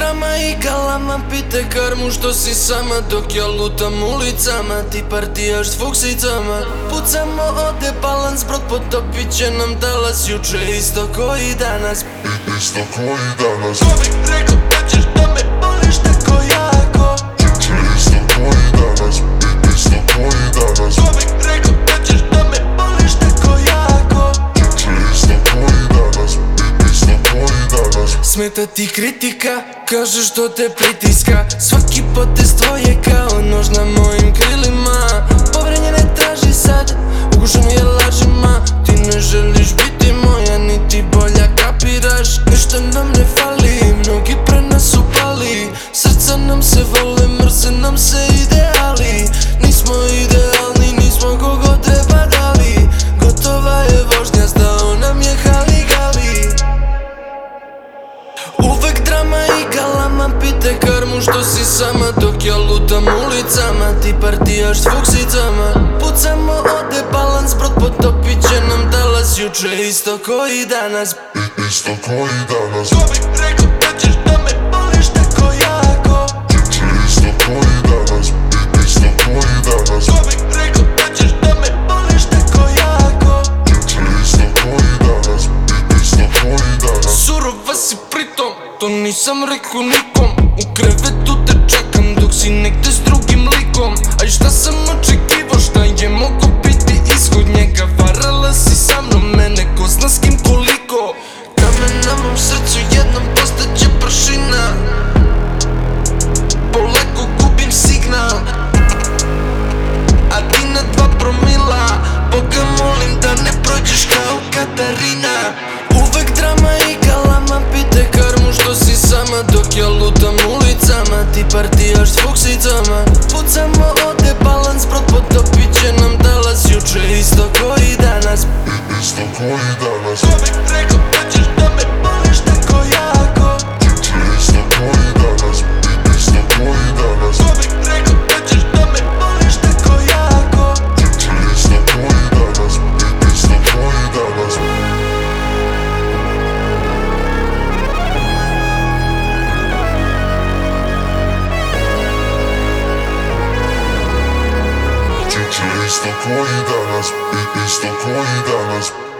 drama i galama, pite karmu što si sama dok ja lutam ulicama. Ti partijaš s fuksicama, pucamo ode balans, brod potopit će nam talas. Juče isto koji danas, isto koji danas. Ko bih rekao da ćeš da me voliš tako jako? Juče isto koji danas, isto koji danas. Ko bih rekao da ćeš da me voliš tako jako? Juče isto koji danas, isto koji danas. Smeta ti kritika, kažeš što te pritiska. Svaki potez tvoje kao nož na mojim krilima. Povrenje ne traži sad, ugušen je lažima. Ti ne želiš biti moja, niti bolja, kapiraš? Ništa nam ne fali, mnogi pre nas upali. Srca nam se vole, mrze nam se ideali. Nismo idealni, nismo kogo treba dali. Gotova je vožnja, zdao nam je haligali. Uvek drama i galama, pite karmu što si sama dok ja lutam ulicama. Ti partijaš s fuksicama, pucamo ode balans, brod potopit će nam talas. Juče isto koji danas, isto koji danas. Ko bih rekao da ćeš da me voliš tako jako? Juče isto koji danas, isto koji danas. Ko bih rekao da ćeš da me voliš tako jako? Juče isto koji danas, isto koji danas. Surova si pritom, to nisam rekao nikom. U krevetu te čekam dok si negde s drugim likom. A i šta sam očekivao, šta je mogo biti ishod njega? Varala si sa mnom, mene ko zna s kim koliko. Kamen na mom srcu jednom postaće prašina. Polako gubim signal, a ti na 2 promila. Boga molim da ne prođeš kao Katarina. Uvek drama i galama, pite karmu što si sama dok ja lutam ulicama. Ti partijaš s fuksicama, pucamo ode balans, brod potopit će nam talas. Juče isto koji danas, Isto koji danas. Ko bih rekao da ćeš da me voliš tako jako? Juče isto koji danas, isto koji danas. Ko bih rekao da ćeš da me voliš tako jako? Juče isto koji danas, isto koji danas. Juče isto koji danas, isto koji danas.